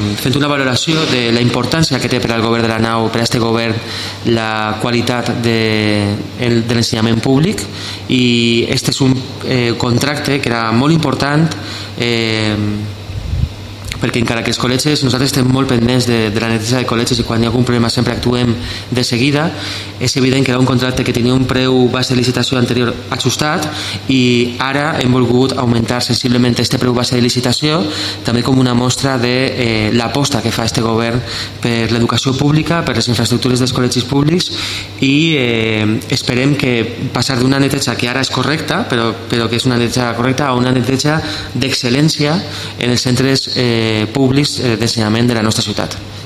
fent una valoració de la importància que té per al govern de la nau, per a aquest govern, la qualitat de l'ensenyament públic, i este és un contracte que era molt important, perquè encara que els col·legis, nosaltres estem molt pendents de la neteja de col·legis i quan hi ha algun problema sempre actuem de seguida. És evident que era un contracte que tenia un preu base de licitació anterior ajustat i ara hem volgut augmentar sensiblement este preu base de licitació, també com una mostra de l'aposta que fa este govern per l'educació pública, per les infraestructures dels col·legis públics, i esperem que passar d'una neteja que ara és correcta, però que és una neteja correcta, a una neteja d'excel·lència en els centres públics d'ensenyament de la nostra ciutat.